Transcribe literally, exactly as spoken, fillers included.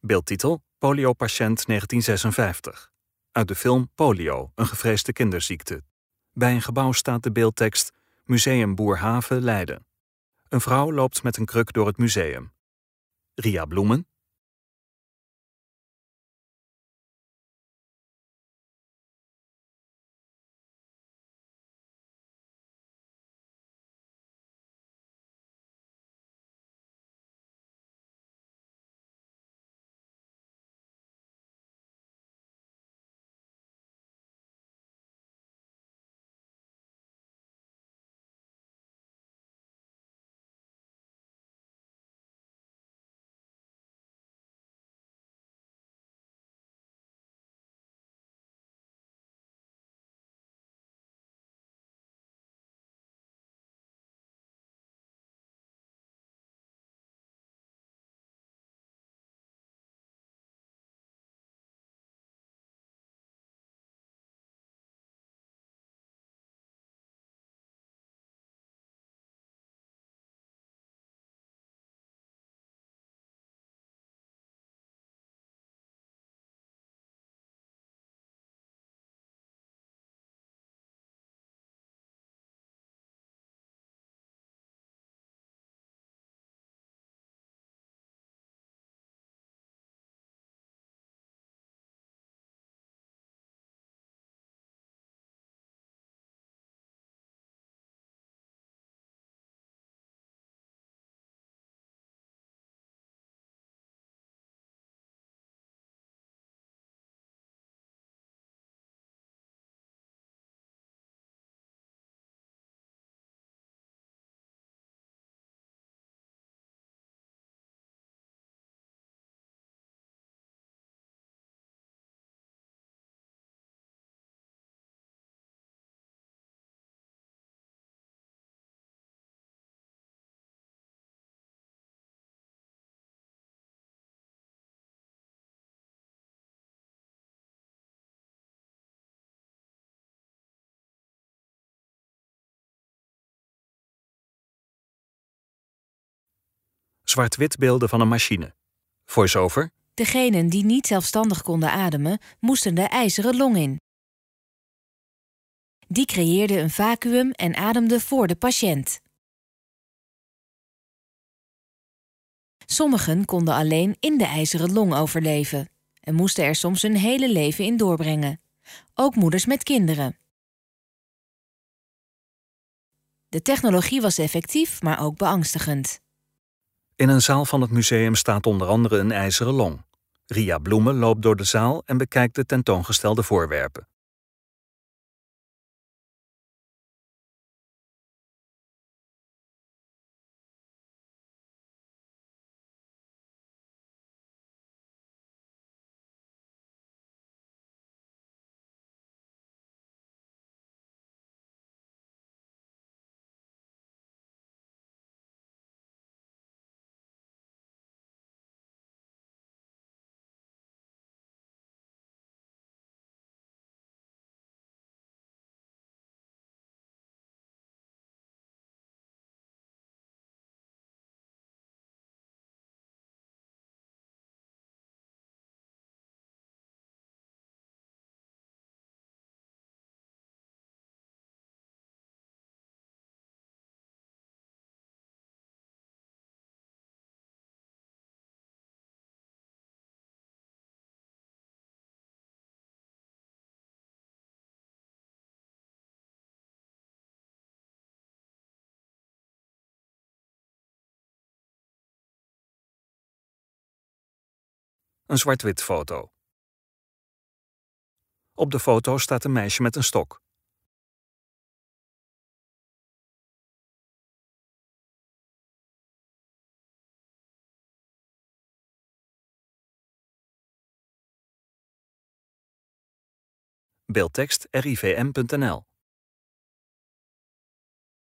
Beeldtitel: Poliopatiënt negentien zesenvijftig. Uit de film Polio, een gevreesde kinderziekte. Bij een gebouw staat de beeldtekst: Museum Boerhaave, Leiden. Een vrouw loopt met een kruk door het museum. Ria Bloemen. Zwart-wit beelden van een machine. Voice-over. Degenen die niet zelfstandig konden ademen, moesten de ijzeren long in. Die creëerde een vacuüm en ademde voor de patiënt. Sommigen konden alleen in de ijzeren long overleven en moesten er soms hun hele leven in doorbrengen. Ook moeders met kinderen. De technologie was effectief, maar ook beangstigend. In een zaal van het museum staat onder andere een ijzeren long. Ria Bloemen loopt door de zaal en bekijkt de tentoongestelde voorwerpen. Een zwart-wit foto. Op de foto staat een meisje met een stok. Beeldtekst: R I V M punt N L